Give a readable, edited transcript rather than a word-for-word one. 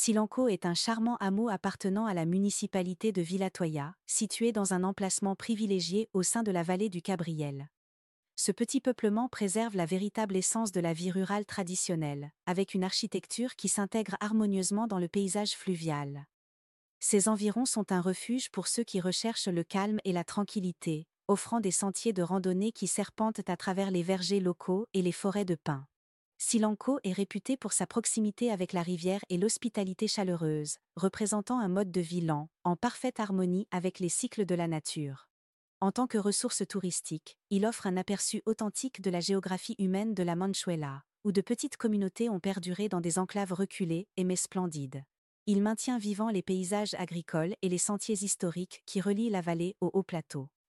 Silanco est un charmant hameau appartenant à la municipalité de Villa Toya, situé dans un emplacement privilégié au sein de la vallée du Cabriel. Ce petit peuplement préserve la véritable essence de la vie rurale traditionnelle, avec une architecture qui s'intègre harmonieusement dans le paysage fluvial. Ces environs sont un refuge pour ceux qui recherchent le calme et la tranquillité, offrant des sentiers de randonnée qui serpentent à travers les vergers locaux et les forêts de pins. Silanco est réputé pour sa proximité avec la rivière et l'hospitalité chaleureuse, représentant un mode de vie lent, en parfaite harmonie avec les cycles de la nature. En tant que ressource touristique, il offre un aperçu authentique de la géographie humaine de la Manchuela, où de petites communautés ont perduré dans des enclaves reculées mais splendides. Il maintient vivants les paysages agricoles et les sentiers historiques qui relient la vallée au haut plateau.